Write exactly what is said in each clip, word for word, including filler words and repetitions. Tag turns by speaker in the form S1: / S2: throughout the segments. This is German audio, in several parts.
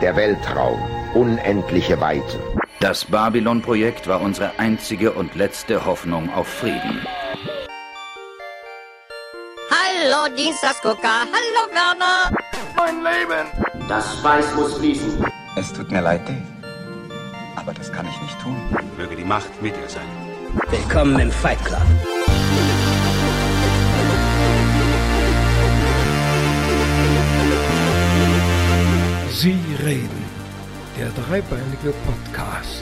S1: Der Weltraum, unendliche Weiten.
S2: Das Babylon-Projekt war unsere einzige und letzte Hoffnung auf Frieden.
S3: Hallo Dienstagsgucker, hallo Werner.
S4: Mein Leben.
S5: Das Weiß muss fließen.
S6: Es tut mir leid, Dave. Aber das kann ich nicht tun.
S7: Möge die Macht mit dir sein.
S5: Willkommen im Fight Club.
S8: Sie reden. Der dreibeinige Podcast.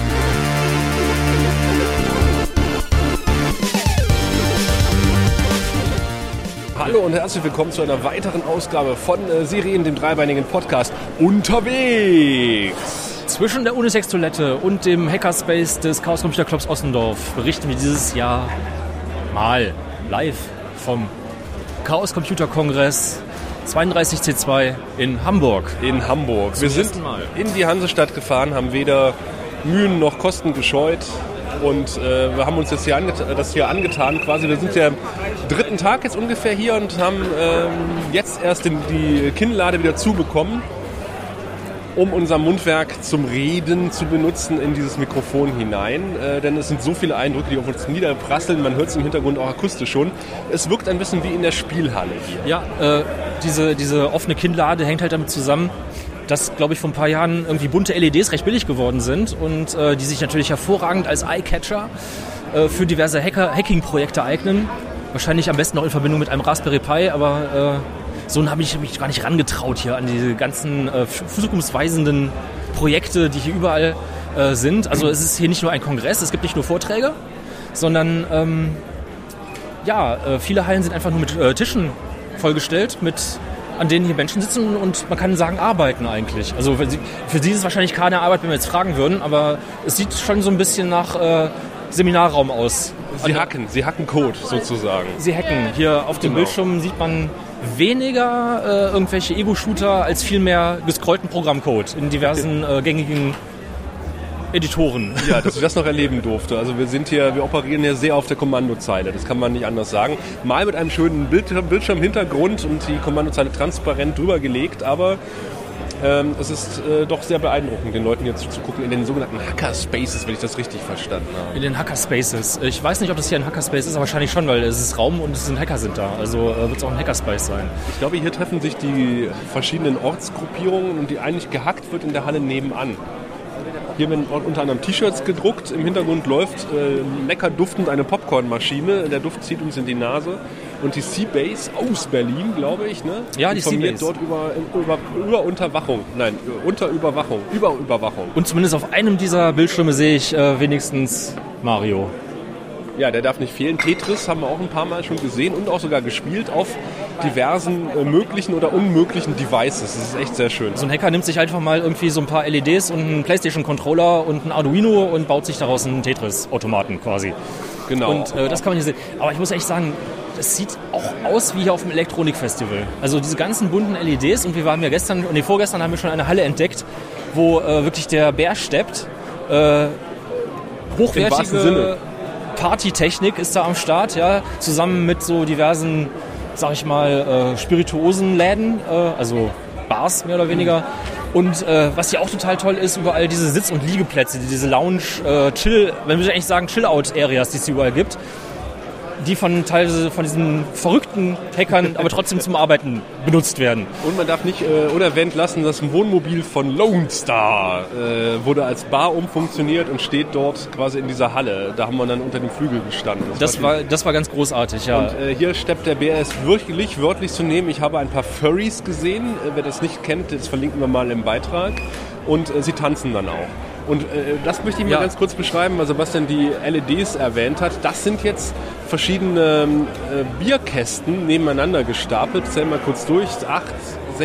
S9: Hallo und herzlich willkommen zu einer weiteren Ausgabe von äh, Sie reden, dem dreibeinigen Podcast unterwegs.
S10: Zwischen der Unisex-Toilette und dem Hackerspace des Chaos Computer Clubs Ossendorf berichten wir dieses Jahr mal live vom Chaos Computer Kongress zweiunddreißig C zwei in Hamburg.
S9: In Hamburg. Wir sind in die Hansestadt gefahren, haben weder Mühen noch Kosten gescheut und äh, wir haben uns jetzt hier anget- das hier angetan. Quasi, wir sind ja am dritten Tag jetzt ungefähr hier und haben ähm, jetzt erst den, die Kinnlade wieder zubekommen, um unser Mundwerk zum Reden zu benutzen in dieses Mikrofon hinein. Äh, denn es sind so viele Eindrücke, die auf uns niederprasseln. Man hört es im Hintergrund auch akustisch schon. Es wirkt ein bisschen wie in der Spielhalle hier.
S10: Ja, äh, diese, diese offene Kinnlade hängt halt damit zusammen, dass, glaube ich, vor ein paar Jahren irgendwie bunte L E Ds recht billig geworden sind und äh, die sich natürlich hervorragend als Eyecatcher äh, für diverse Hacker- Hacking-Projekte eignen. Wahrscheinlich am besten noch in Verbindung mit einem Raspberry Pi, aber äh, so habe ich mich gar nicht rangetraut hier an diese ganzen äh, zukunftsweisenden Projekte, die hier überall äh, sind. Also es ist hier nicht nur ein Kongress, es gibt nicht nur Vorträge, sondern ähm, ja, äh, viele Hallen sind einfach nur mit äh, Tischen vollgestellt, mit an denen hier Menschen sitzen und man kann sagen, arbeiten eigentlich. Also für sie, für sie ist es wahrscheinlich keine Arbeit, wenn wir jetzt fragen würden, aber es sieht schon so ein bisschen nach äh, Seminarraum aus.
S9: Sie hacken, sie hacken Code sozusagen.
S10: Sie hacken. Hier auf dem
S9: Genau.
S10: Bildschirm sieht man weniger äh, irgendwelche Ego-Shooter als vielmehr gescrollten Programmcode in diversen äh, gängigen Editoren.
S9: Ja, dass ich das noch erleben durfte. Also wir sind hier, wir operieren hier sehr auf der Kommandozeile. Das kann man nicht anders sagen. Mal mit einem schönen Bild, Bildschirmhintergrund und die Kommandozeile transparent drüber gelegt, aber ähm, es ist äh, doch sehr beeindruckend, den Leuten jetzt zu gucken in den sogenannten Hackerspaces, wenn ich das richtig verstanden habe.
S10: In den Hackerspaces. Ich weiß nicht, ob das hier ein Hackerspace ist, aber wahrscheinlich schon, weil es ist Raum und es sind Hacker sind da. Also äh, wird es auch ein Hackerspace sein.
S9: Ich glaube, hier treffen sich die verschiedenen Ortsgruppierungen und die eigentlich gehackt wird in der Halle nebenan. Hier werden unter anderem T-Shirts gedruckt. Im Hintergrund läuft äh, lecker duftend eine Popcornmaschine. Der Duft zieht uns in die Nase. Und die Seabase aus Berlin, glaube ich, ne?
S10: Ja, die
S9: informiert
S10: Seabase.
S9: dort über, über, über Unterwachung. Nein, unter Überwachung. Über Überwachung.
S10: Und zumindest auf einem dieser Bildschirme sehe ich äh, wenigstens Mario.
S9: Ja, der darf nicht fehlen. Tetris haben wir auch ein paar Mal schon gesehen und auch sogar gespielt auf diversen äh, möglichen oder unmöglichen Devices. Das ist echt sehr schön.
S10: So ein Hacker nimmt sich einfach mal irgendwie so ein paar L E Ds und einen PlayStation-Controller und ein Arduino und baut sich daraus einen Tetris-Automaten quasi.
S9: Genau.
S10: Und äh, das kann man hier sehen. Aber ich muss echt sagen, das sieht auch aus wie hier auf dem Elektronik-Festival. Also diese ganzen bunten L E Ds und wir waren ja gestern, nee, vorgestern haben wir schon eine Halle entdeckt, wo äh, wirklich der Bär steppt. Äh, hochwertige Partytechnik ist da am Start, ja, zusammen mit so diversen, sag ich mal, äh, Spirituosenläden, äh, also Bars mehr oder weniger. Und äh, was hier auch total toll ist, überall diese Sitz- und Liegeplätze, diese Lounge, äh, Chill, man würde eigentlich sagen Chill-Out-Areas, die es hier überall gibt, die von teilweise von diesen verrückten Hackern aber trotzdem zum Arbeiten benutzt werden.
S9: Und man darf nicht äh, unerwähnt lassen, das Wohnmobil von Lone Star äh, wurde als Bar umfunktioniert und steht dort quasi in dieser Halle. Da haben wir dann unter dem Flügel gestanden. Das,
S10: das, war, das war ganz großartig, ja.
S9: Und äh, hier steppt der Bär, ist wirklich wörtlich zu nehmen. Ich habe ein paar Furries gesehen. Äh, wer das nicht kennt, das verlinken wir mal im Beitrag. Und äh, sie tanzen dann auch. Und äh, das möchte ich mal
S10: ja.
S9: ganz kurz beschreiben, weil Sebastian die L E Ds erwähnt hat. Das sind jetzt verschiedene äh, Bierkästen nebeneinander gestapelt. Zähl mal kurz durch. acht,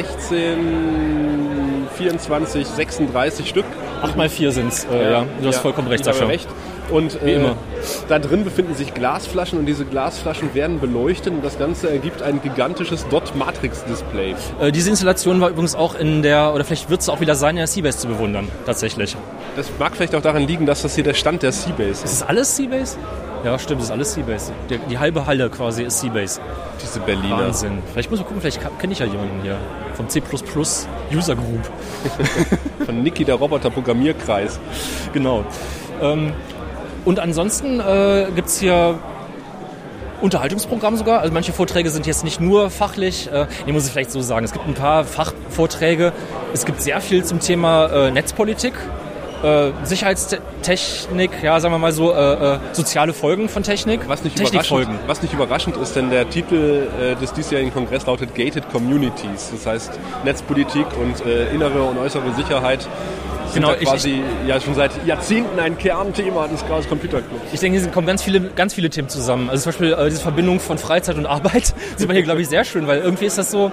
S9: sechzehn, vierundzwanzig, sechsunddreißig Stück.
S10: acht mal vier sind es, äh, ja. ja. Du hast ja, vollkommen recht, Sascha.
S9: recht. Und
S10: Wie
S9: äh,
S10: immer.
S9: Da drin befinden sich Glasflaschen und diese Glasflaschen werden beleuchtet und das Ganze ergibt ein gigantisches Dot-Matrix-Display.
S10: Äh, diese Installation war übrigens auch in der, oder vielleicht wird es auch wieder sein, in der Seabase zu bewundern, tatsächlich.
S9: Das mag vielleicht auch daran liegen, dass das hier der Stand der Seabase ist.
S10: Ist das alles Seabase? Ja, stimmt, das ist alles Seabase. Die, die halbe Halle quasi ist Seabase.
S9: Diese Berliner.
S10: Wahnsinn. Vielleicht muss man gucken, vielleicht kenne ich ja jemanden hier vom C plus plus User Group.
S9: Von Niki, der Roboter-Programmierkreis.
S10: Genau. Ähm, und ansonsten äh, gibt es hier Unterhaltungsprogramm sogar. Also manche Vorträge sind jetzt nicht nur fachlich. Äh, nee, muss ich vielleicht so sagen. Es gibt ein paar Fachvorträge. Es gibt sehr viel zum Thema äh, Netzpolitik. Äh, Sicherheitstechnik, ja, sagen wir mal so, äh, äh, soziale Folgen von Technik.
S9: Was nicht, überraschend, was nicht überraschend ist, denn der Titel äh, des diesjährigen Kongress lautet Gated Communities. Das heißt, Netzpolitik und äh, innere und äußere Sicherheit sind genau, da quasi ich, ja schon seit Jahrzehnten ein Kernthema des Chaos Computer Clubs.
S10: Ich denke, hier kommen ganz viele, ganz viele Themen zusammen. Also zum Beispiel äh, diese Verbindung von Freizeit und Arbeit sieht man hier, glaube ich, sehr schön, weil irgendwie ist das so,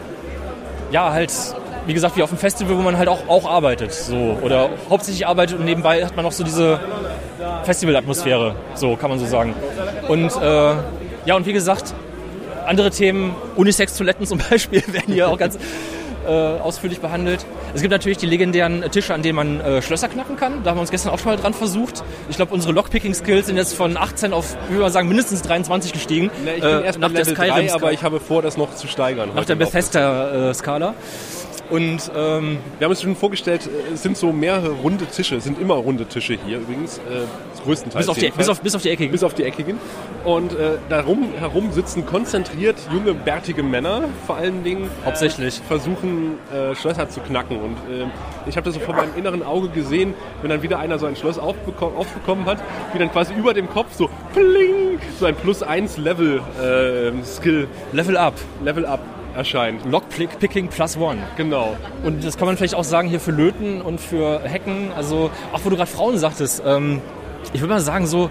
S10: ja, halt... Wie gesagt, wie auf dem Festival, wo man halt auch, auch arbeitet. So. Oder hauptsächlich arbeitet und nebenbei hat man noch so diese Festivalatmosphäre. So kann man so sagen. Und äh, ja, und wie gesagt, andere Themen, Unisex-Toiletten zum Beispiel, werden hier auch ganz äh, ausführlich behandelt. Es gibt natürlich die legendären Tische, an denen man äh, Schlösser knacken kann. Da haben wir uns gestern auch schon mal dran versucht. Ich glaube, unsere Lockpicking-Skills sind jetzt von achtzehn auf, wie wir sagen, mindestens dreiundzwanzig gestiegen.
S9: Na, ich bin äh, erst nach der Level drei, aber ich habe vor, das noch zu steigern.
S10: Nach der Bethesda-Skala. Und ähm,
S9: wir haben uns schon vorgestellt, es sind so mehrere runde Tische, es sind immer runde Tische hier übrigens, äh, größtenteils.
S10: Bis auf, die, bis, auf, bis auf die eckigen.
S9: Bis auf die eckigen. Und äh, darum herum sitzen konzentriert junge, bärtige Männer, vor allen Dingen.
S10: Hauptsächlich.
S9: Äh, versuchen, äh, Schlösser zu knacken. Und äh, ich habe das so vor meinem inneren Auge gesehen, wenn dann wieder einer so ein Schloss aufbekommen, aufbekommen hat, wie dann quasi über dem Kopf so pling, so ein Plus eins Level äh, Skill.
S10: Level up.
S9: Level up. erscheint.
S10: Lockpicking plus one.
S9: Genau.
S10: Und das kann man vielleicht auch sagen hier für Löten und für Hacken. Also, auch wo du gerade Frauen sagtest, ähm, ich würde mal sagen so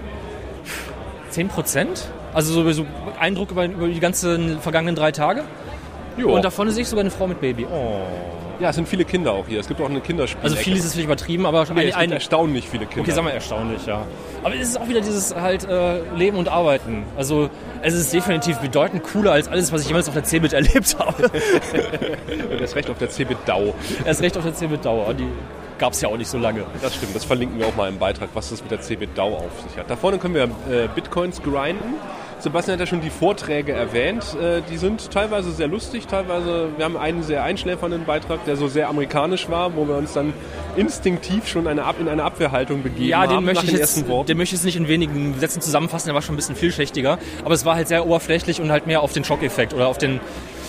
S10: zehn Prozent. Also so, so Eindruck über, über die ganzen vergangenen drei Tage. Jo. Und da vorne sehe ich sogar eine Frau mit Baby. Oh.
S9: Ja, es sind viele Kinder auch hier. Es gibt auch eine Kinderspiel.
S10: Also viel ist es vielleicht übertrieben, aber
S9: nee, ein, es ein, erstaunlich viele Kinder.
S10: Okay, sagen wir erstaunlich, ja. Aber es ist auch wieder dieses halt äh, Leben und Arbeiten. Also es ist definitiv bedeutend cooler als alles, was ich jemals auf der C B I T erlebt habe.
S9: Und erst recht auf der C B I T Dau.
S10: Erst recht auf der C B I T Dau. Die gab es ja auch nicht so lange.
S9: Das stimmt, das verlinken wir auch mal im Beitrag, was das mit der C B I T Dau auf sich hat. Da vorne können wir äh, Bitcoins grinden. Sebastian hat ja schon die Vorträge erwähnt. Äh, die sind teilweise sehr lustig, teilweise, wir haben einen sehr einschläfernden Beitrag, der so sehr amerikanisch war, wo wir uns dann instinktiv schon eine Ab- in eine Abwehrhaltung begeben
S10: ja, den
S9: haben.
S10: Möchte
S9: nach
S10: ich
S9: den
S10: jetzt,
S9: ersten Worten.
S10: den möchte ich jetzt nicht in wenigen Sätzen zusammenfassen, der war schon ein bisschen vielschichtiger, aber es war halt sehr oberflächlich und halt mehr auf den Schockeffekt oder auf den...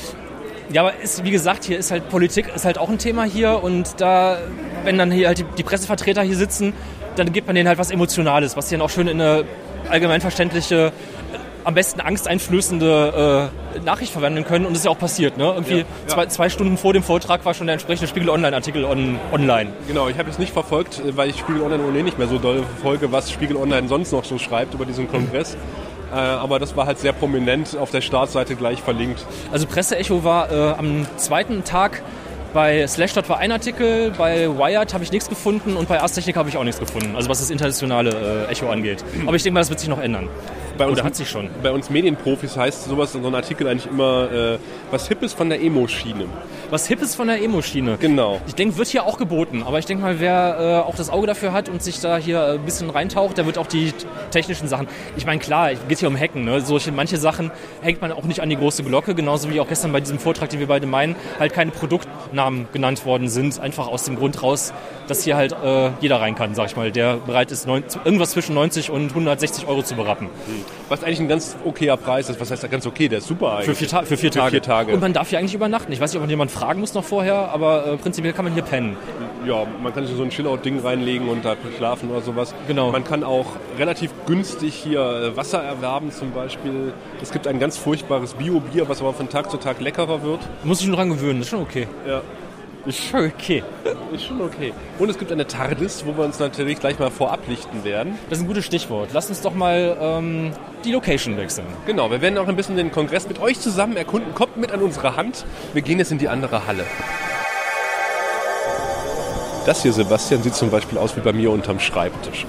S10: Ja, aber ist, wie gesagt, hier ist halt Politik ist halt auch ein Thema hier und da, wenn dann hier halt die, die Pressevertreter hier sitzen, dann gibt man denen halt was Emotionales, was sie dann auch schön in eine allgemeinverständliche, am besten angsteinflößende äh, Nachricht verwandeln können und das ist ja auch passiert, ne? Irgendwie ja, ja. Zwei, zwei Stunden vor dem Vortrag war schon der entsprechende Spiegel-Online-Artikel on, online.
S9: Genau, ich habe jetzt nicht verfolgt, weil ich Spiegel Online ohnehin nicht mehr so doll verfolge, was Spiegel Online sonst noch so schreibt über diesen Kongress. Äh, aber das war halt sehr prominent auf der Startseite gleich verlinkt.
S10: Also Presseecho war äh, am zweiten Tag bei Slashdot war ein Artikel, bei Wired habe ich nichts gefunden und bei Ars Technica habe ich auch nichts gefunden, also was das internationale äh, Echo angeht. Aber ich denke mal, das wird sich noch ändern.
S9: Bei uns,
S10: Oder hat sich schon.
S9: Bei uns Medienprofis heißt sowas in so einem Artikel eigentlich immer äh, was Hippes von der Emo-Schiene.
S10: Was Hippes von der Emo-Schiene.
S9: Genau.
S10: Ich denke, wird hier auch geboten. Aber ich denke mal, wer äh, auch das Auge dafür hat und sich da hier ein bisschen reintaucht, der wird auch die technischen Sachen... Ich meine, klar, es geht hier um Hacken. Ne? Solche, manche Sachen hängt man auch nicht an die große Glocke. Genauso wie auch gestern bei diesem Vortrag, den wir beide meinen, halt keine Produktnamen genannt worden sind. Einfach aus dem Grund raus, dass hier halt äh, jeder rein kann, sag ich mal. Der bereit ist, neun, irgendwas zwischen neunzig und hundertsechzig Euro zu berappen.
S9: Was eigentlich ein ganz okayer Preis ist. Was heißt da ganz okay? Der ist super eigentlich.
S10: Für vier, Ta- für vier,
S9: für
S10: Tage.
S9: vier Tage.
S10: Und man darf hier eigentlich übernachten. Ich weiß nicht, ob man jemanden fragen muss noch vorher, aber äh, prinzipiell kann man hier pennen.
S9: Ja, man kann sich so ein Chillout-Ding reinlegen und da schlafen oder sowas.
S10: Genau.
S9: Man kann auch relativ günstig hier Wasser erwerben zum Beispiel. Es gibt ein ganz furchtbares Bio-Bier, was aber von Tag zu Tag leckerer wird.
S10: Muss ich nur dran gewöhnen, ist schon okay.
S9: Ja.
S10: Ist schon okay.
S9: Ist schon okay. Und es gibt eine TARDIS, wo wir uns natürlich gleich mal vorab lichten werden.
S10: Das ist ein gutes Stichwort. Lasst uns doch mal ähm, die Location wechseln.
S9: Genau, wir werden auch ein bisschen den Kongress mit euch zusammen erkunden. Kommt mit an unsere Hand. Wir gehen jetzt in die andere Halle. Das hier, Sebastian, sieht zum Beispiel aus wie bei mir unterm Schreibtisch.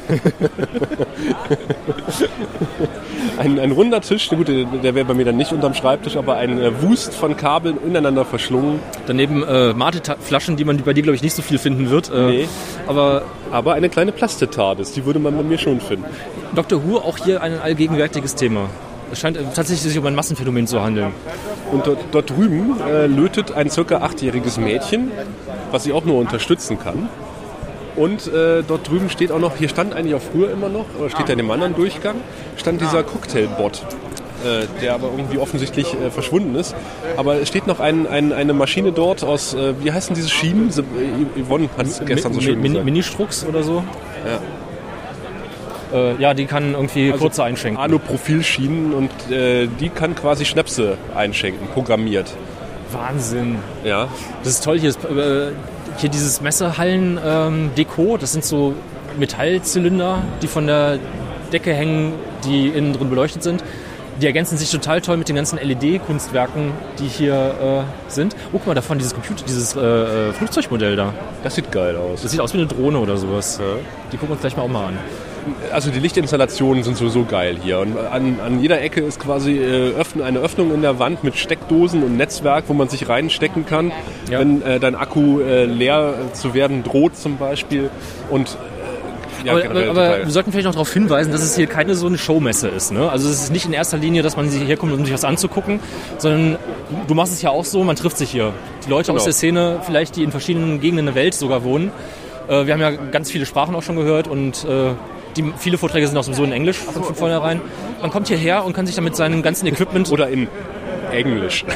S9: ein, ein runder Tisch, gut, der wäre bei mir dann nicht unterm Schreibtisch, aber ein äh, Wust von Kabeln ineinander verschlungen.
S10: Daneben äh, Mate-Flaschen, die man bei dir, glaube ich, nicht so viel finden wird. Äh,
S9: nee,
S10: aber,
S9: aber eine kleine Plastetardis, die würde man bei mir schon finden.
S10: Doctor Who, auch hier ein allgegenwärtiges Thema. Es scheint äh, tatsächlich sich um ein Massenphänomen zu handeln.
S9: Und dort, dort drüben äh, lötet ein circa achtjähriges Mädchen, was ich auch nur unterstützen kann. Und äh, dort drüben steht auch noch, hier stand eigentlich auch früher immer noch, oder steht ja in dem anderen Durchgang, stand dieser Cocktailbot, äh, der aber irgendwie offensichtlich äh, verschwunden ist. Aber es steht noch ein, ein, eine Maschine dort aus, äh, wie heißen diese Schienen? Yvonne hat es gestern so schön gesagt.
S10: Mini-Strux oder so?
S9: Ja.
S10: Äh, ja, die kann irgendwie
S9: also
S10: kurze einschenken.
S9: Alu-Profilschienen und äh, die kann quasi Schnäpse einschenken, programmiert.
S10: Wahnsinn.
S9: Ja.
S10: Das ist toll hier. Ist, äh, hier dieses Messehallen-Deko, ähm, das sind so Metallzylinder, die von der Decke hängen, die innen drin beleuchtet sind. Die ergänzen sich total toll mit den ganzen L E D-Kunstwerken, die hier äh, sind. Oh, guck mal, davon dieses Computer, dieses äh, Flugzeugmodell da.
S9: Das sieht geil aus.
S10: Das sieht aus wie eine Drohne oder sowas. Ja. Die gucken wir uns gleich mal auch mal an.
S9: Also die Lichtinstallationen sind sowieso geil hier. Und an, an jeder Ecke ist quasi äh, öffn, eine Öffnung in der Wand mit Steckdosen und Netzwerk, wo man sich reinstecken kann, ja. wenn äh, dein Akku äh, leer zu werden droht zum Beispiel. Und äh, ja,
S10: aber, aber, aber wir sollten vielleicht noch darauf hinweisen, dass es hier keine so eine Showmesse ist. Ne? Also es ist nicht in erster Linie, dass man hier kommt, um sich was anzugucken, sondern du machst es ja auch so, man trifft sich hier. Die Leute genau. aus der Szene, vielleicht die in verschiedenen Gegenden der Welt sogar wohnen. Äh, wir haben ja ganz viele Sprachen auch schon gehört und äh, Die, viele Vorträge sind auch sowieso in Englisch von, von vornherein. Man kommt hierher und kann sich dann mit seinem ganzen Equipment...
S9: Oder in Englisch.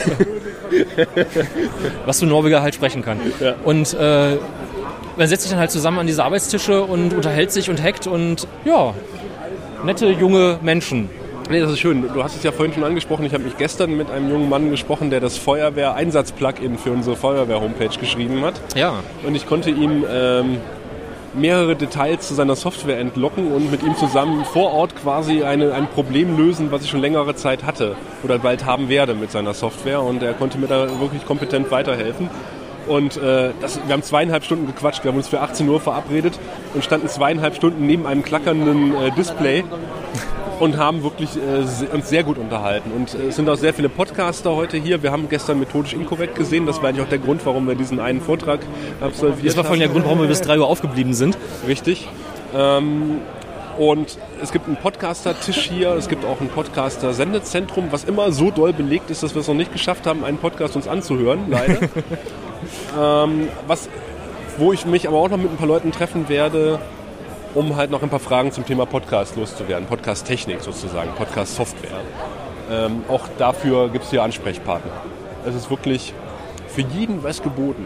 S10: Was für ein Norweger halt sprechen kann. Ja. Und äh, man setzt sich dann halt zusammen an diese Arbeitstische und unterhält sich und hackt und ja, nette junge Menschen.
S9: Nee, das ist schön. Du hast es ja vorhin schon angesprochen. Ich habe mich gestern mit einem jungen Mann gesprochen, der das Feuerwehr-Einsatz-Plugin für unsere Feuerwehr-Homepage geschrieben hat.
S10: Ja.
S9: Und ich konnte ihm... Ähm, mehrere Details zu seiner Software entlocken und mit ihm zusammen vor Ort quasi eine, ein Problem lösen, was ich schon längere Zeit hatte oder bald haben werde mit seiner Software, und er konnte mir da wirklich kompetent weiterhelfen. Und äh, das, wir haben zweieinhalb Stunden gequatscht, wir haben uns für achtzehn Uhr verabredet und standen zweieinhalb Stunden neben einem klackernden äh, Display und haben wirklich äh, uns sehr gut unterhalten. Und äh, es sind auch sehr viele Podcaster heute hier. Wir haben gestern Methodisch Inkorrekt gesehen. Das war eigentlich auch der Grund, warum wir diesen einen Vortrag absolviert haben.
S10: Das war vorhin der Grund, warum wir bis drei Uhr aufgeblieben sind.
S9: Richtig. Ähm, und es gibt einen Podcaster-Tisch hier. Es gibt auch ein Podcaster-Sendezentrum, was immer so doll belegt ist, dass wir es noch nicht geschafft haben, einen Podcast uns anzuhören, leider. ähm, was, wo ich mich aber auch noch mit ein paar Leuten treffen werde, um halt noch ein paar Fragen zum Thema Podcast loszuwerden. Podcast-Technik sozusagen, Podcast-Software. Ähm, auch dafür gibt es hier Ansprechpartner. Es ist wirklich für jeden was geboten.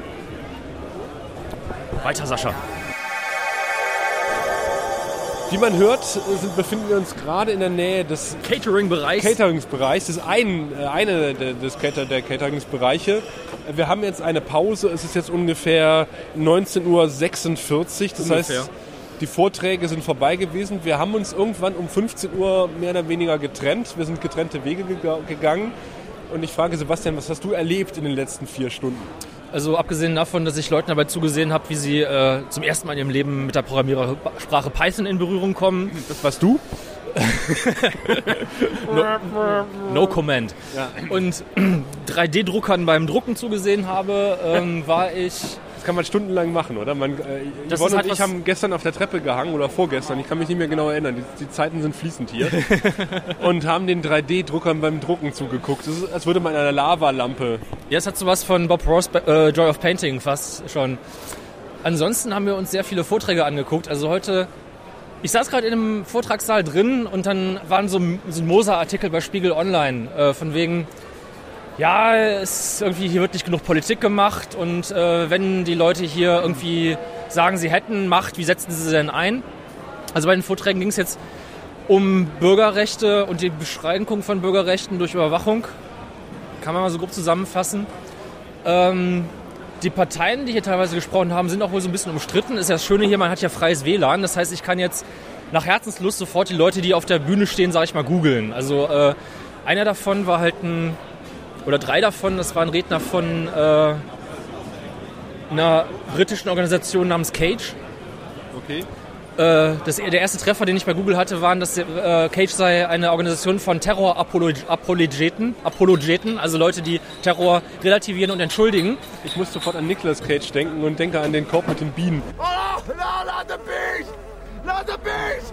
S10: Weiter, Sascha.
S9: Wie man hört, sind, befinden wir uns gerade in der Nähe des
S10: Catering-Bereichs.
S9: Catering-Bereichs. Das ist ein, äh, eine des Cater, der Catering-Bereiche. Wir haben jetzt eine Pause. Es ist jetzt ungefähr neunzehn Uhr sechsundvierzig. Das ungefähr. heißt, die Vorträge sind vorbei gewesen. Wir haben uns irgendwann um fünfzehn Uhr mehr oder weniger getrennt. Wir sind getrennte Wege ge- gegangen. Und ich frage Sebastian, was hast du erlebt in den letzten vier Stunden?
S10: Also abgesehen davon, dass ich Leuten dabei zugesehen habe, wie sie äh, zum ersten Mal in ihrem Leben mit der Programmierersprache Python in Berührung kommen.
S9: Das warst du?
S10: no, no comment. Ja. Und drei D Druckern beim Drucken zugesehen habe, ähm, war ich...
S9: Das kann man stundenlang machen, oder? Man, äh, Yvonne und ich haben gestern auf der Treppe gehangen, oder vorgestern, ich kann mich nicht mehr genau erinnern, die, die Zeiten sind fließend hier, und haben den drei D Druckern beim Drucken zugeguckt. Das ist, als würde man in einer Lavalampe...
S10: Ja, es hat sowas von Bob Ross äh, Joy of Painting fast schon. Ansonsten haben wir uns sehr viele Vorträge angeguckt. Also heute... Ich saß gerade in einem Vortragssaal drin und dann waren so, so ein Moser-Artikel bei Spiegel Online, äh, von wegen... Ja, es irgendwie hier wird nicht genug Politik gemacht, und äh, wenn die Leute hier irgendwie sagen, sie hätten Macht, wie setzen sie sie denn ein? Also bei den Vorträgen ging es jetzt um Bürgerrechte und die Beschränkung von Bürgerrechten durch Überwachung. Kann man mal so grob zusammenfassen. Ähm, die Parteien, die hier teilweise gesprochen haben, sind auch wohl so ein bisschen umstritten. Ist ja das Schöne hier, man hat ja freies W L A N. Das heißt, ich kann jetzt nach Herzenslust sofort die Leute, die auf der Bühne stehen, sage ich mal, googeln. Also äh, einer davon war halt ein... Oder drei davon, das waren Redner von äh, einer britischen Organisation namens Cage.
S9: Okay.
S10: Äh, das, der erste Treffer, den ich bei Google hatte, war, dass äh, Cage sei eine Organisation von Terror-Apologeten, Apologeten, also Leute, die Terror relativieren und entschuldigen.
S9: Ich muss sofort an Nicolas Cage denken und denke an den Korb mit den Bienen.
S4: Oh, no, not the bees! Not the bees!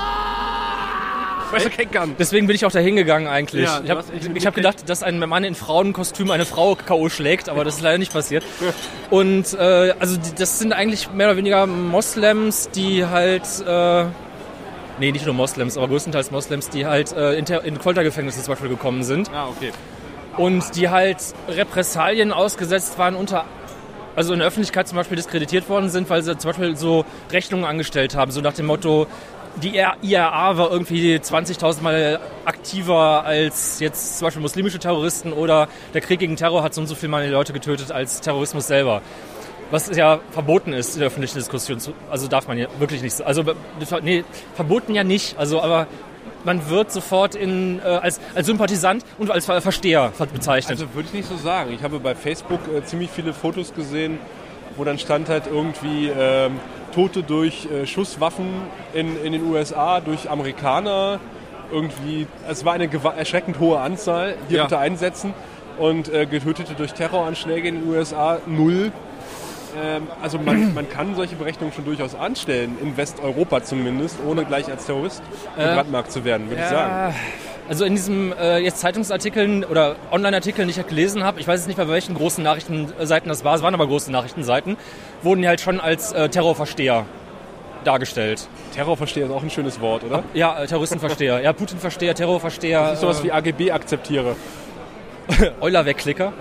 S4: Ah!
S9: Weißt du, kein Gun.
S10: Deswegen bin ich auch da hingegangen eigentlich.
S9: Ja,
S10: ich habe hab gedacht, dass ein Mann in Frauenkostüm eine Frau K O schlägt, aber das ist leider nicht passiert. Und äh, also die, das sind eigentlich mehr oder weniger Moslems, die halt, äh, nee, nicht nur Moslems, aber größtenteils Moslems, die halt äh, in, in Foltergefängnisse zum Beispiel gekommen sind.
S9: Ah, okay.
S10: Und die halt Repressalien ausgesetzt waren unter also in der Öffentlichkeit zum Beispiel diskreditiert worden sind, weil sie zum Beispiel so Rechnungen angestellt haben, so nach dem Motto, die I R A war irgendwie zwanzigtausend Mal aktiver als jetzt zum Beispiel muslimische Terroristen oder der Krieg gegen Terror hat so und so viel Mal die Leute getötet als Terrorismus selber. Was ja verboten ist in der öffentlichen Diskussion. Also darf man ja wirklich nicht. Also nee, verboten ja nicht. Also aber man wird sofort in, äh, als, als Sympathisant und als Versteher bezeichnet.
S9: Also würde ich nicht so sagen. Ich habe bei Facebook äh, ziemlich viele Fotos gesehen, wo dann stand halt irgendwie ähm, Tote durch äh, Schusswaffen in, in den U S A, durch Amerikaner. Irgendwie, es war eine gewa- erschreckend hohe Anzahl, hier
S10: Ja.
S9: bitte einsetzen. Und äh, Getötete durch Terroranschläge in den U S A null. Ähm, also man, man kann solche Berechnungen schon durchaus anstellen, in Westeuropa zumindest, ohne gleich als Terrorist gebrandmarkt zu werden, würde
S10: ja,
S9: ich sagen.
S10: Also in diesem äh, jetzt Zeitungsartikeln oder Online-Artikeln, die ich gelesen habe, ich weiß jetzt nicht, bei welchen großen Nachrichtenseiten das war, es waren aber große Nachrichtenseiten, wurden die halt schon als äh, Terrorversteher dargestellt.
S9: Terrorversteher ist auch ein schönes Wort, oder?
S10: Ja, äh, Terroristenversteher. Ja, Putin-Versteher, Terrorversteher.
S9: Das ist sowas wie A G B akzeptiere.
S10: Euler-Wegklicker.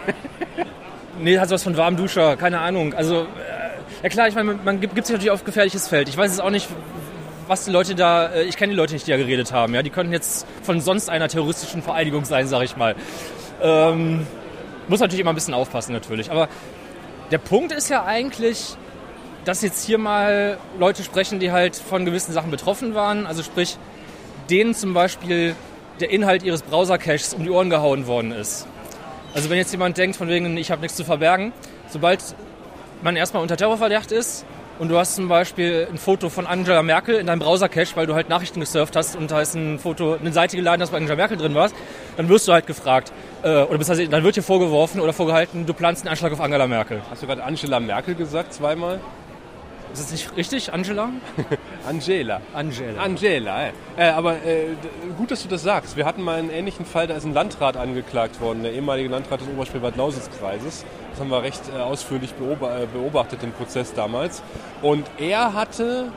S10: Nee, hat sowas von Warmduscher, keine Ahnung. Also, äh, ja klar, ich meine, man, man gibt, gibt sich natürlich auf gefährliches Feld. Ich weiß jetzt auch nicht, was die Leute da, äh, ich kenne die Leute nicht, die da geredet haben. Ja, die könnten jetzt von sonst einer terroristischen Vereinigung sein, sag ich mal. Ähm, muss natürlich immer ein bisschen aufpassen, natürlich. Aber der Punkt ist ja eigentlich, dass jetzt hier mal Leute sprechen, die halt von gewissen Sachen betroffen waren. Also sprich, denen zum Beispiel der Inhalt ihres Browser-Caches um die Ohren gehauen worden ist. Also wenn jetzt jemand denkt, von wegen, ich habe nichts zu verbergen, sobald man erstmal unter Terrorverdacht ist und du hast zum Beispiel ein Foto von Angela Merkel in deinem Browser-Cache, weil du halt Nachrichten gesurft hast und da ist ein Foto, eine Seite geladen, dass bei Angela Merkel drin warst, dann wirst du halt gefragt, äh, oder beziehungsweise dann wird dir vorgeworfen oder vorgehalten, du planst einen Anschlag auf Angela Merkel.
S9: Hast du gerade Angela Merkel gesagt, zweimal?
S10: Ist das nicht richtig, Angela?
S9: Angela.
S10: Angela.
S9: Angela, ey. Äh, aber äh, gut, dass du das sagst. Wir hatten mal einen ähnlichen Fall, da ist ein Landrat angeklagt worden, der ehemalige Landrat des Oberspiel-Bad-Lausitz-Kreises. Das haben wir recht äh, ausführlich beob- beobachtet, den Prozess damals. Und er hatte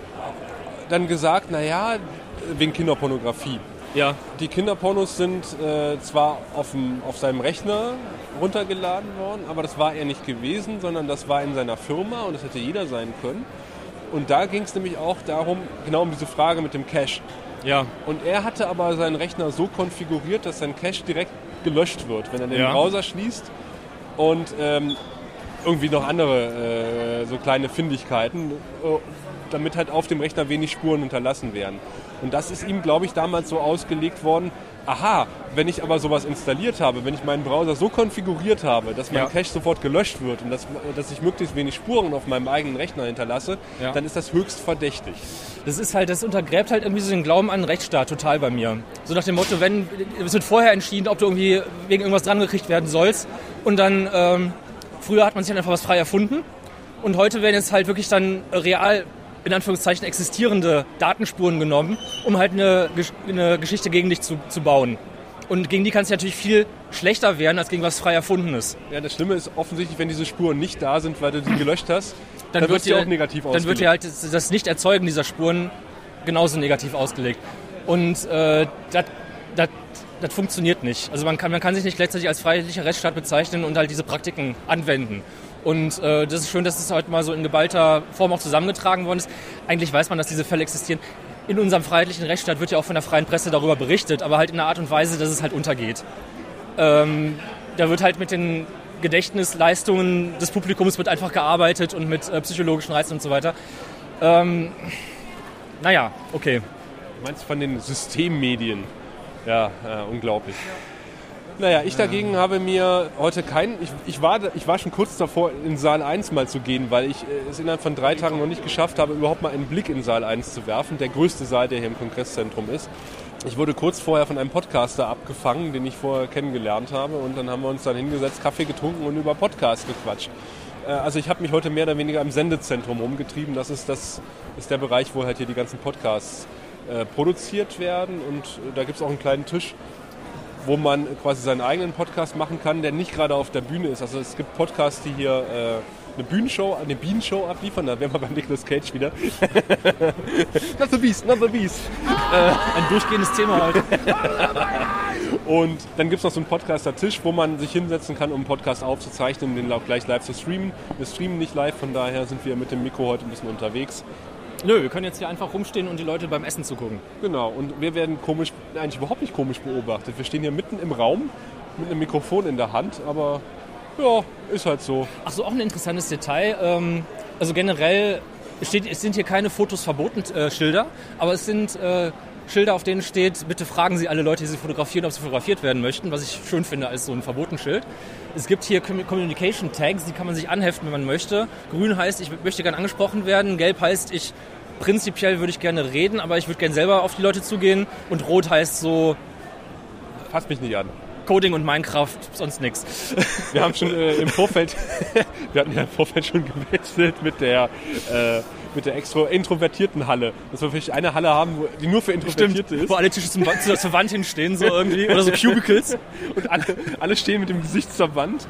S9: dann gesagt, naja, wegen Kinderpornografie.
S10: Ja.
S9: Die Kinderpornos sind äh, zwar auf, dem, auf seinem Rechner runtergeladen worden, aber das war er nicht gewesen, sondern das war in seiner Firma und das hätte jeder sein können. Und da ging es nämlich auch darum, genau um diese Frage mit dem Cache.
S10: Ja.
S9: Und er hatte aber seinen Rechner so konfiguriert, dass sein Cache direkt gelöscht wird, wenn er den
S10: Ja.
S9: Browser schließt und ähm, irgendwie noch andere äh, so kleine Findigkeiten, äh, damit halt auf dem Rechner wenig Spuren hinterlassen werden. Und das ist ihm, glaube ich, damals so ausgelegt worden, aha, wenn ich aber sowas installiert habe, wenn ich meinen Browser so konfiguriert habe, dass mein
S10: Ja.
S9: Cache sofort gelöscht wird und dass, dass ich möglichst wenig Spuren auf meinem eigenen Rechner hinterlasse,
S10: Ja.
S9: dann ist das höchst verdächtig.
S10: Das ist halt, das untergräbt halt irgendwie so den Glauben an den Rechtsstaat total bei mir. So nach dem Motto, wenn, es wird vorher entschieden, ob du irgendwie wegen irgendwas drangekriegt werden sollst und dann, ähm, früher hat man sich dann einfach was frei erfunden und heute werden jetzt halt wirklich dann real, in Anführungszeichen, existierende Datenspuren genommen, um halt eine, eine Geschichte gegen dich zu, zu bauen. Und gegen die kannst du natürlich viel schlechter werden, als gegen was frei Erfundenes.
S9: Ja, das Schlimme ist offensichtlich, wenn diese Spuren nicht da sind, weil du die gelöscht hast,
S10: Dann,
S9: dann,
S10: wird
S9: wird sie
S10: dir
S9: auch negativ
S10: Dann
S9: ausgelegt.
S10: wird dir halt das, das Nicht-Erzeugen dieser Spuren genauso negativ ausgelegt. Und äh, das, das, das funktioniert nicht. Also man kann, man kann sich nicht gleichzeitig als freiheitlicher Rechtsstaat bezeichnen und halt diese Praktiken anwenden. Und äh, das ist schön, dass es heute mal so in geballter Form auch zusammengetragen worden ist. Eigentlich weiß man, dass diese Fälle existieren. In unserem freiheitlichen Rechtsstaat wird ja auch von der freien Presse darüber berichtet, aber halt in einer Art und Weise, dass es halt untergeht. Ähm, da wird halt mit den Gedächtnisleistungen des Publikums wird einfach gearbeitet und mit äh, psychologischen Reizen und so weiter. Ähm, naja, okay.
S9: Du meinst von den Systemmedien? Ja, ja unglaublich. Naja, ich dagegen ja. habe mir heute keinen... Ich, ich, war, ich war schon kurz davor, in Saal eins mal zu gehen, weil ich es innerhalb von drei Tagen noch nicht geschafft habe, überhaupt mal einen Blick in Saal eins zu werfen. Der größte Saal, der hier im Kongresszentrum ist. Ich wurde kurz vorher von einem Podcaster abgefangen, den ich vorher kennengelernt habe. Und dann haben wir uns dann hingesetzt, Kaffee getrunken und über Podcast gequatscht. Also ich habe mich heute mehr oder weniger im Sendezentrum rumgetrieben. Das ist, das ist der Bereich, wo halt hier die ganzen Podcasts äh, produziert werden. Und da gibt es auch einen kleinen Tisch, wo man quasi seinen eigenen Podcast machen kann, der nicht gerade auf der Bühne ist. Also es gibt Podcasts, die hier äh, eine Bühnenshow, eine Bienenshow abliefern. Da wären wir beim Nicolas Cage wieder. Not the Beast, not the Beast.
S10: Äh, ein durchgehendes Thema heute.
S9: Und dann gibt es noch so einen Podcaster-Tisch, wo man sich hinsetzen kann, um einen Podcast aufzuzeichnen und den auch gleich live zu streamen. Wir streamen nicht live, von daher sind wir mit dem Mikro heute ein bisschen unterwegs.
S10: Nö, wir können jetzt hier einfach rumstehen und die Leute beim Essen zugucken.
S9: Genau, und wir werden komisch, eigentlich überhaupt nicht komisch beobachtet. Wir stehen hier mitten im Raum mit einem Mikrofon in der Hand, aber ja, ist halt so.
S10: Ach so, auch ein interessantes Detail. Ähm, also generell steht, es sind hier keine Fotos verboten äh, Schilder, aber es sind äh, Schilder, auf denen steht, bitte fragen Sie alle Leute, die Sie fotografieren, ob sie fotografiert werden möchten, was ich schön finde als so ein Verbotenschild. Es gibt hier Communication Tags, die kann man sich anheften, wenn man möchte. Grün heißt, ich möchte gerne angesprochen werden. Gelb heißt, ich prinzipiell würde ich gerne reden, aber ich würde gerne selber auf die Leute zugehen. Und Rot heißt so...
S9: Fasst mich nicht an.
S10: Coding und Minecraft, sonst nichts.
S9: Wir haben schon äh, im Vorfeld, wir hatten ja im Vorfeld schon gewechselt mit der, äh, mit der extro introvertierten Halle. Dass wir vielleicht eine Halle haben, wo, die nur für Introvertierte
S10: Stimmt,
S9: ist.
S10: Wo alle Tische zum, zur, zur Wand hinstehen, so irgendwie. Oder so Cubicles.
S9: Und alle, alle stehen mit dem Gesicht zur Wand.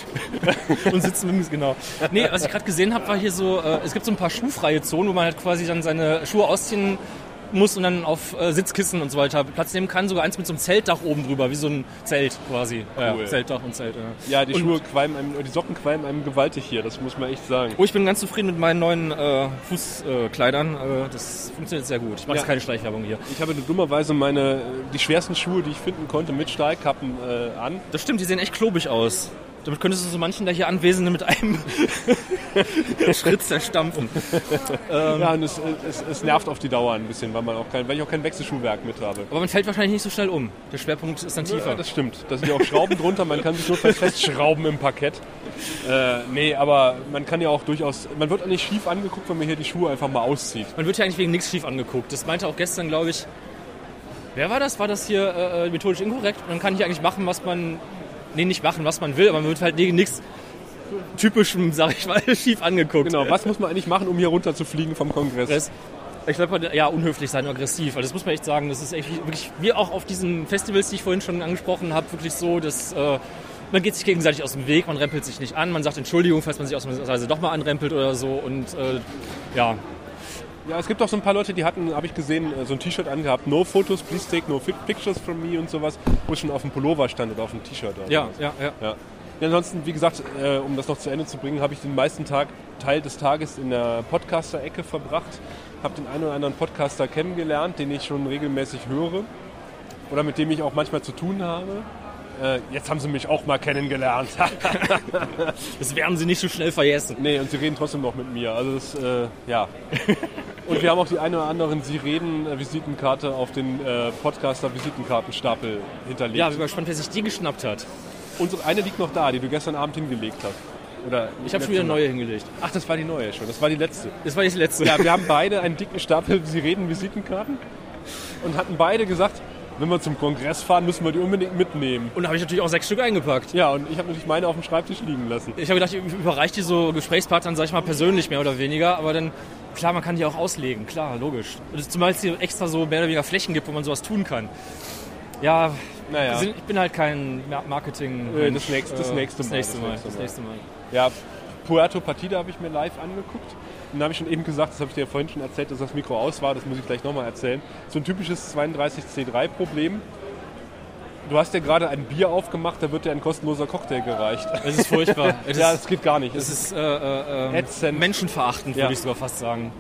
S10: Und sitzen übrigens, genau. Nee, was ich gerade gesehen habe, war hier so, äh, es gibt so ein paar schuhfreie Zonen, wo man halt quasi dann seine Schuhe ausziehen muss und dann auf äh, Sitzkissen und so weiter Platz nehmen kann. Sogar eins mit so einem Zeltdach oben drüber, wie so ein Zelt quasi. Cool. Ja, Zeltdach und Zelt. Ja,
S9: ja die und Schuhe qualmen einem, die Socken qualmen einem gewaltig hier, das muss man echt sagen.
S10: Oh, ich bin ganz zufrieden mit meinen neuen äh, Fußkleidern. Äh, das funktioniert sehr gut. Ich mache ja. jetzt keine Schleichwerbung hier.
S9: Ich habe dummerweise meine, die schwersten Schuhe, die ich finden konnte, mit Stahlkappen äh, an.
S10: Das stimmt, die sehen echt klobig aus. Damit könntest du so manchen der hier Anwesenden mit einem Schritt zerstampfen.
S9: ähm, ja, und es, es, es nervt auf die Dauer ein bisschen, weil, man auch kein, weil ich auch kein Wechselschuhwerk mit habe.
S10: Aber man fällt wahrscheinlich nicht so schnell um. Der Schwerpunkt ist dann tiefer.
S9: Ja, das stimmt. Da sind ja auch Schrauben drunter, man kann sich nur festschrauben im Parkett. Äh, nee, aber man kann ja auch durchaus, man wird auch nicht schief angeguckt, wenn man hier die Schuhe einfach mal auszieht.
S10: Man wird ja eigentlich wegen nichts schief angeguckt. Das meinte auch gestern, glaube ich, wer war das? War das hier äh, methodisch inkorrekt? Man kann hier eigentlich machen, was man... Nee, nicht machen, was man will, aber man wird halt nichts Typischem, sag ich mal, schief angeguckt.
S9: Genau, was muss man eigentlich machen, um hier runter zu fliegen vom Kongress?
S10: Ich glaube, ja, unhöflich sein, aggressiv. Also das muss man echt sagen, das ist echt wirklich, wie auch auf diesen Festivals, die ich vorhin schon angesprochen habe, wirklich so, dass äh, man geht sich gegenseitig aus dem Weg, man rempelt sich nicht an, man sagt Entschuldigung, falls man sich ausnahmsweise doch mal anrempelt oder so und äh, ja.
S9: Ja, es gibt auch so ein paar Leute, die hatten, habe ich gesehen, so ein T-Shirt angehabt, no Photos, please take no pictures from me und sowas, wo schon auf dem Pullover stand oder auf dem T-Shirt.
S10: Ja, ja, ja,
S9: ja. Ja, ansonsten, wie gesagt, äh, um das noch zu Ende zu bringen, habe ich den meisten Tag, Teil des Tages in der Podcaster-Ecke verbracht, habe den einen oder anderen Podcaster kennengelernt, den ich schon regelmäßig höre oder mit dem ich auch manchmal zu tun habe. Äh, jetzt haben sie mich auch mal kennengelernt.
S10: Das werden sie nicht so schnell vergessen.
S9: Nee, und sie reden trotzdem noch mit mir. Also das, äh, ja. Und wir haben auch die eine oder anderen Sie-Reden-Visitenkarte auf den äh, Podcaster-Visitenkartenstapel hinterlegt.
S10: Ja, ich bin gespannt, wer sich die geschnappt hat.
S9: Unsere eine liegt noch da, die du gestern Abend hingelegt hast. Oder
S10: ich habe schon wieder eine neue hingelegt.
S9: Ach, das war die neue schon. Das war die letzte.
S10: Das war die letzte.
S9: Ja, wir haben beide einen dicken Stapel Sie-Reden-Visitenkarten und hatten beide gesagt, wenn wir zum Kongress fahren, müssen wir die unbedingt mitnehmen.
S10: Und da habe ich natürlich auch sechs Stück eingepackt.
S9: Ja, und ich habe natürlich meine auf dem Schreibtisch liegen lassen.
S10: Ich habe gedacht, ich überreiche die so Gesprächspartnern, sag ich mal, persönlich mehr oder weniger. Aber dann, klar, man kann die auch auslegen. Klar, logisch. Zumal es hier extra so mehr oder weniger Flächen gibt, wo man sowas tun kann. Ja, naja. Ich bin halt kein Marketing.
S9: Äh, das, nächste, das, nächste
S10: das,
S9: Mal,
S10: nächste Mal,
S9: das nächste Mal.
S10: Das nächste Mal.
S9: Ja, Puerto Partida habe ich mir live angeguckt. Und da habe ich schon eben gesagt, das habe ich dir ja vorhin schon erzählt, dass das Mikro aus war. Das muss ich gleich nochmal erzählen. So ein typisches zweiunddreißig C drei Problem. Du hast ja gerade ein Bier aufgemacht, da wird dir ein kostenloser Cocktail gereicht.
S10: Das ist furchtbar.
S9: Das ja, das geht gar nicht.
S10: Das, das ist äh, äh, menschenverachtend, ja. Würde ich sogar fast sagen.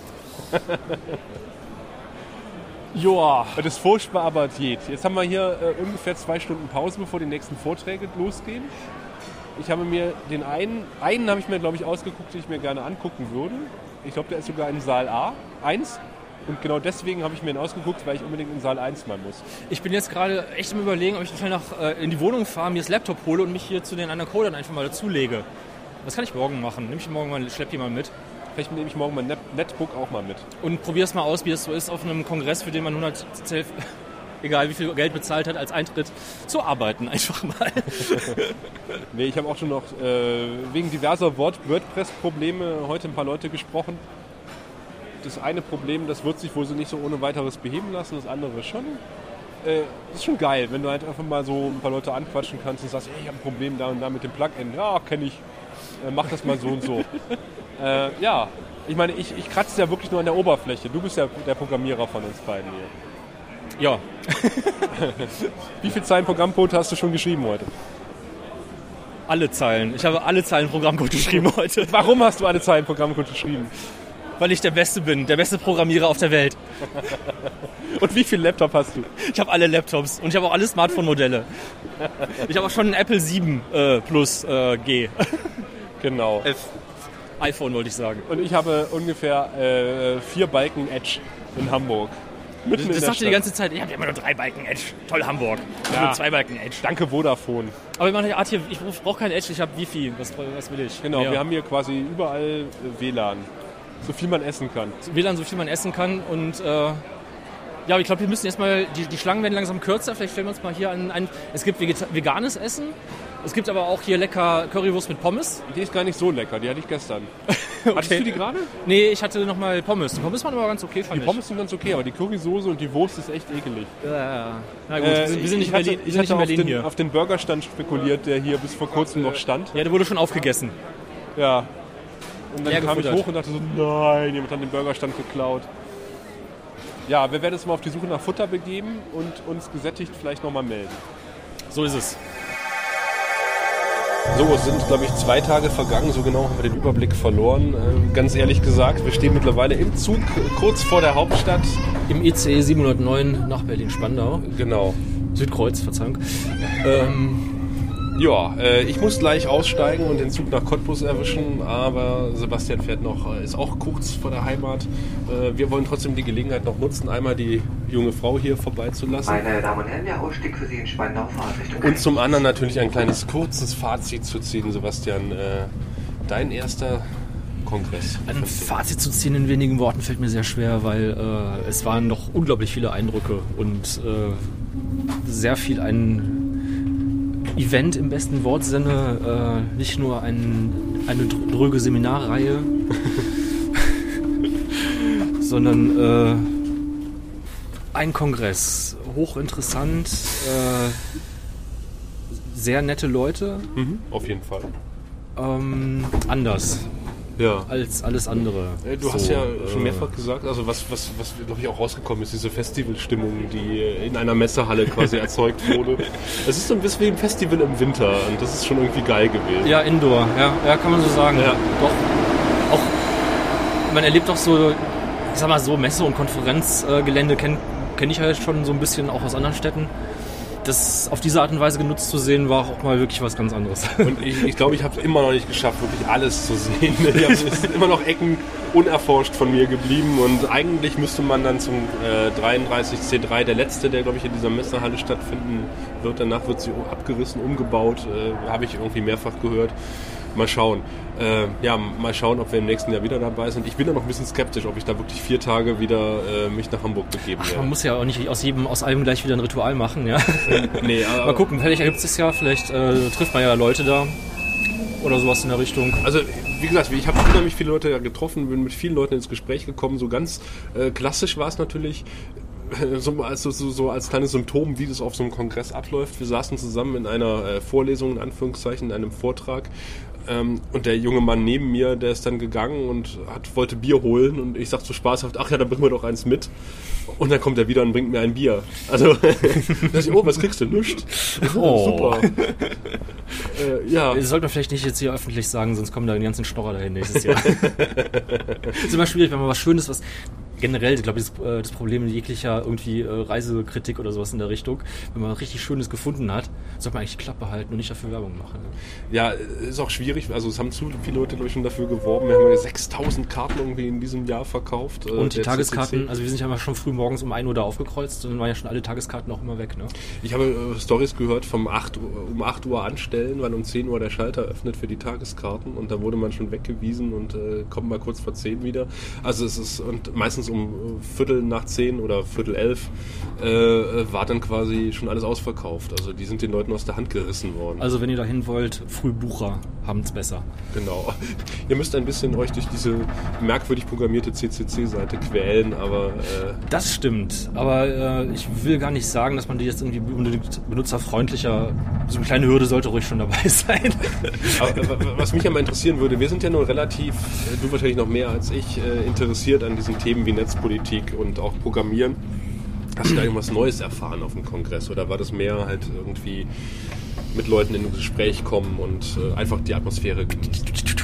S10: Joa.
S9: Das ist furchtbar, aber es geht. Jetzt haben wir hier äh, ungefähr zwei Stunden Pause, bevor die nächsten Vorträge losgehen. Ich habe mir den einen, einen habe ich mir, glaube ich, ausgeguckt, den ich mir gerne angucken würde. Ich glaube, der ist sogar in Saal A. Eins. Und genau deswegen habe ich mir ihn ausgeguckt, weil ich unbedingt in Saal eins mal muss.
S10: Ich bin jetzt gerade echt im Überlegen, ob ich schnell nach, äh, in die Wohnung fahre, mir das Laptop hole und mich hier zu den anderen Codern einfach mal dazulege. Das kann ich morgen machen. Nimm ich morgen mal, schlepp die mal mit.
S9: Vielleicht nehme ich morgen mein Net- Netbook auch mal mit.
S10: Und probier es mal aus, wie es so ist, auf einem Kongress, für den man hundert, egal wie viel Geld bezahlt hat, als Eintritt zu arbeiten. Einfach mal.
S9: Nee, ich habe auch schon noch äh, wegen diverser Word- WordPress-Probleme heute ein paar Leute gesprochen. Das eine Problem, das wird sich wohl so nicht so ohne weiteres beheben lassen, das andere schon. Äh, das ist schon geil, wenn du halt einfach mal so ein paar Leute anquatschen kannst und sagst, hey, ich habe ein Problem da und da mit dem Plugin. Ja, kenne ich. Äh, mach das mal so und so. äh, ja, ich meine, ich, ich kratze ja wirklich nur an der Oberfläche. Du bist ja der Programmierer von uns beiden hier.
S10: Ja.
S9: Wie viel Zeilen Programmcode hast du schon geschrieben heute?
S10: Alle Zeilen. Ich habe alle Zeilen Programmcode geschrieben heute.
S9: Warum hast du alle Zeilen Programmcode geschrieben?
S10: Weil ich der Beste bin, der beste Programmierer auf der Welt.
S9: Und wie viel Laptop hast du?
S10: Ich habe alle Laptops und ich habe auch alle Smartphone-Modelle. Ich habe auch schon einen Apple sieben äh, Plus äh, G.
S9: Genau.
S10: F. iPhone wollte ich sagen.
S9: Und ich habe ungefähr äh, vier Balken Edge in Hamburg.
S10: Mitten das das sagte die ganze Zeit, ich habe immer nur drei Balken Edge. Toll, Hamburg.
S9: Ja.
S10: Nur zwei Balken Edge.
S9: Danke Vodafone.
S10: Aber ich meine, Art hier, ich brauche kein Edge, ich habe Wifi. Was, was will ich?
S9: Genau,
S10: ja.
S9: Wir haben hier quasi überall W L A N. So viel man essen kann.
S10: W L A N, so viel man essen kann. Und äh, ja, ich glaube, wir müssen erstmal, die, die Schlangen werden langsam kürzer. Vielleicht stellen wir uns mal hier an ein. Es gibt vegeta- veganes Essen. Es gibt aber auch hier lecker Currywurst mit Pommes.
S9: Die ist gar nicht so lecker, die hatte ich gestern.
S10: Okay.
S9: Hattest du die gerade?
S10: Nee, ich hatte nochmal Pommes. Die Pommes waren aber ganz okay, fand
S9: Die
S10: ich.
S9: Pommes sind ganz okay, aber die Currysoße und die Wurst ist echt ekelig.
S10: Ja, na gut,
S9: Äh,
S10: wir sind, wir sind nicht
S9: ich hatte,
S10: Berlin, wir
S9: ich
S10: sind nicht
S9: hatte
S10: in Berlin
S9: auf, den,
S10: hier.
S9: auf den Burgerstand spekuliert, der hier bis vor kurzem noch stand.
S10: Ja, der wurde schon aufgegessen.
S9: Ja. Und dann
S10: Ja,
S9: kam ich
S10: gefuttert.
S9: hoch und dachte so, nein, jemand hat den Burgerstand geklaut. Ja, wir werden uns mal auf die Suche nach Futter begeben und uns gesättigt vielleicht nochmal melden.
S10: So ist es.
S9: So, es sind, glaube ich, zwei Tage vergangen, so genau haben wir den Überblick verloren. Äh, ganz ehrlich gesagt, wir stehen mittlerweile im Zug kurz vor der Hauptstadt.
S10: Im I C E siebenhundertneun nach Berlin-Spandau.
S9: Genau.
S10: Südkreuz, Verzeihung. Ähm,
S9: Ja, äh, ich muss gleich aussteigen und den Zug nach Cottbus erwischen, aber Sebastian fährt noch, äh, ist auch kurz vor der Heimat. Äh, wir wollen trotzdem die Gelegenheit noch nutzen, einmal die junge Frau hier vorbeizulassen.
S11: Meine Damen und Herren, der Ausstieg für Sie in Spandau, Fahrtrichtung.
S9: Und zum anderen natürlich ein kleines kurzes Fazit zu ziehen, Sebastian. Äh, dein erster Kongress.
S10: Ein Fazit zu ziehen in wenigen Worten fällt mir sehr schwer, weil äh, es waren noch unglaublich viele Eindrücke und äh, sehr viel ein Event im besten Wortsinne, äh, nicht nur ein, eine dröge Seminarreihe, sondern äh, ein Kongress. Hochinteressant, äh, sehr nette Leute.
S9: Mhm, auf jeden Fall.
S10: Ähm, anders.
S9: Ja.
S10: Als alles andere.
S9: Du
S10: so,
S9: hast ja
S10: äh,
S9: schon mehrfach gesagt, also was, was, was glaube ich auch rausgekommen ist, diese Festivalstimmung, die in einer Messehalle quasi erzeugt wurde. Es ist so ein bisschen wie ein Festival im Winter und das ist schon irgendwie geil gewesen.
S10: Ja, Indoor, ja, ja, kann man so sagen.
S9: Ja.
S10: Doch, auch, man erlebt doch so, ich sag mal so, Messe- und Konferenzgelände kenne kenn ich ja jetzt schon so ein bisschen auch aus anderen Städten. Das auf diese Art und Weise genutzt zu sehen, war auch mal wirklich was ganz anderes.
S9: Und ich, ich glaube, ich habe es immer noch nicht geschafft, wirklich alles zu sehen. Es sind immer noch Ecken unerforscht von mir geblieben und eigentlich müsste man dann zum äh, dreiunddreißig C drei, der letzte, der glaube ich in dieser Messehalle stattfinden wird, danach wird sie abgerissen, umgebaut, äh, habe ich irgendwie mehrfach gehört. Mal schauen. Äh, ja, mal schauen, ob wir im nächsten Jahr wieder dabei sind. Ich bin da noch ein bisschen skeptisch, ob ich da wirklich vier Tage wieder äh, mich nach Hamburg begeben werde.
S10: Ach, man muss ja auch nicht aus jedem, aus allem gleich wieder ein Ritual machen, ja.
S9: Nee, aber
S10: mal gucken, vielleicht ergibt es sich ja, vielleicht äh, trifft man ja Leute da oder sowas in der Richtung.
S9: Also, wie gesagt, ich habe unheimlich viele Leute ja getroffen, bin mit vielen Leuten ins Gespräch gekommen. So ganz äh, klassisch war es natürlich. So als, so, so als kleines Symptom, wie das auf so einem Kongress abläuft. Wir saßen zusammen in einer äh, Vorlesung, in Anführungszeichen, in einem Vortrag. Ähm, und der junge Mann neben mir, der ist dann gegangen und hat, wollte Bier holen. Und ich sag so spaßhaft, ach ja, dann bringen wir doch eins mit. Und dann kommt er wieder und bringt mir ein Bier. Also, ich, oh, was kriegst du? Nichts.
S10: Oh.
S9: Super. äh, ja.
S10: Das sollte man vielleicht nicht jetzt hier öffentlich sagen, sonst kommen da die ganzen Schnorrer dahin nächstes Jahr. Das ist immer schwierig, wenn man was Schönes, was generell, ich glaube, das, äh, das Problem jeglicher irgendwie äh, Reisekritik oder sowas in der Richtung, wenn man richtig Schönes gefunden hat, sollte man eigentlich die Klappe halten und nicht dafür Werbung machen. Ne?
S9: Ja, ist auch schwierig, also es haben zu viele Leute, glaube ich, schon dafür geworben. Wir haben ja sechstausend Karten irgendwie in diesem Jahr verkauft. Äh,
S10: und die Tageskarten, C C C. Also wir sind ja immer schon früh morgens um ein Uhr da aufgekreuzt und dann waren ja schon alle Tageskarten auch immer weg. Ne?
S9: Ich habe äh, Storys gehört vom acht Uhr, um acht Uhr anstellen, weil um zehn Uhr der Schalter öffnet für die Tageskarten und da wurde man schon weggewiesen und äh, kommt mal kurz vor zehn wieder. Also es ist, und meistens um Viertel nach zehn oder Viertel elf äh, war dann quasi schon alles ausverkauft. Also die sind den Leuten aus der Hand gerissen worden.
S10: Also wenn ihr dahin wollt, Frühbucher haben es besser.
S9: Genau. Ihr müsst ein bisschen euch durch diese merkwürdig programmierte C C C-Seite quälen, aber... Äh
S10: das stimmt, aber äh, ich will gar nicht sagen, dass man die jetzt irgendwie unbedingt benutzerfreundlicher... So eine kleine Hürde sollte ruhig schon dabei sein.
S9: Aber, was mich aber interessieren würde, wir sind ja nur relativ, du wahrscheinlich noch mehr als ich, äh, interessiert an diesen Themen wie Netzpolitik und auch Programmieren. Hast du da irgendwas Neues erfahren auf dem Kongress oder war das mehr halt irgendwie mit Leuten in ein Gespräch kommen und äh, einfach die Atmosphäre genießen?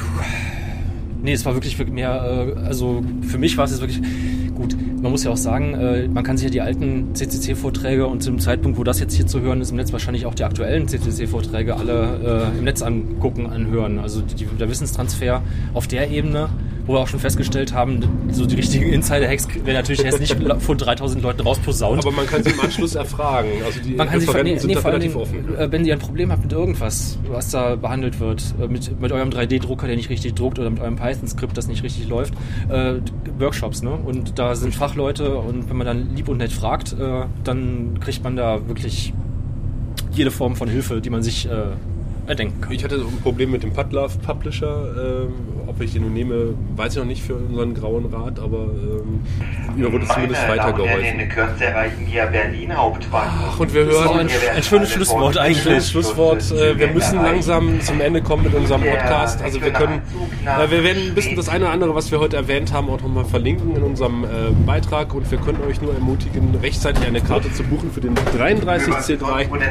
S10: Nee, es war wirklich mehr, äh, also für mich war es jetzt wirklich gut. Man muss ja auch sagen, äh, man kann sich ja die alten C C C-Vorträge und zum Zeitpunkt, wo das jetzt hier zu hören ist, im Netz wahrscheinlich auch die aktuellen C C C-Vorträge alle äh, im Netz angucken, anhören. Also die, der Wissenstransfer auf der Ebene, wo wir auch schon festgestellt haben, so die richtigen Insider-Hacks werden natürlich jetzt nicht von dreitausend Leuten rausposaunt.
S9: Aber man kann sie im Anschluss erfragen. Also die
S10: man kann sie
S9: Referenten
S10: nee,
S9: sind
S10: nee,
S9: da
S10: vor
S9: relativ
S10: allem,
S9: offen.
S10: Äh, wenn ihr ein Problem habt mit irgendwas, was da behandelt wird, äh, mit, mit eurem drei D Drucker, der nicht richtig druckt oder mit eurem Python-Skript, das nicht richtig läuft, äh, Workshops, ne? Und da sind Fachleute und wenn man dann lieb und nett fragt, äh, dann kriegt man da wirklich jede Form von Hilfe, die man sich äh, erdenken kann.
S9: Ich hatte so ein Problem mit dem Padlove Publisher. Ähm, ob ich den nun nehme, weiß ich noch nicht für unseren Grauen Rat, aber ähm, mir wurde zumindest weitergeholfen.
S11: In Kürze erreichen wir Berlin Hauptbahnhof.
S9: Ach, und wir hören
S10: ein, ein schönes Schlusswort eigentlich.
S9: Schönes Schlusswort. Äh, wir müssen langsam zum Ende kommen mit unserem Podcast. Also wir können, äh, wir werden ein bisschen das eine oder andere, was wir heute erwähnt haben, auch nochmal verlinken in unserem äh, Beitrag und wir können euch nur ermutigen, rechtzeitig eine Karte zu buchen für den dreiunddreißig C drei. Und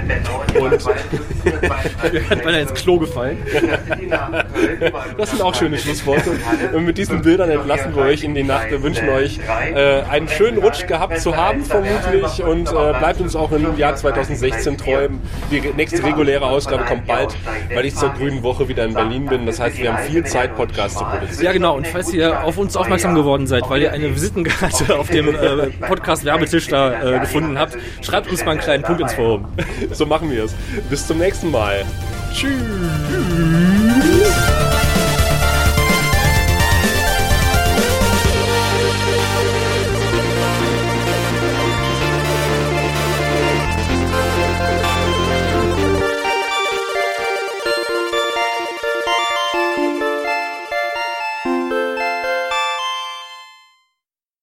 S10: weil er ins Klo gefallen.
S9: Das sind auch schöne Schlussworte. Und mit diesen Bildern entlassen wir euch in die Nacht. Wir wünschen euch äh, einen schönen Rutsch gehabt zu haben, vermutlich. Und äh, bleibt uns auch im Jahr zwanzig sechzehn treu. Die nächste reguläre Ausgabe kommt bald, weil ich zur Grünen Woche wieder in Berlin bin. Das heißt, wir haben viel Zeit, Podcasts zu produzieren.
S10: Ja, genau. Und falls ihr auf uns aufmerksam geworden seid, weil ihr eine Visitenkarte auf dem äh, Podcast-Werbetisch da äh, gefunden habt, schreibt uns mal einen kleinen Punkt ins Forum.
S9: So machen wir es. Bis zum nächsten Mal. Tschüss.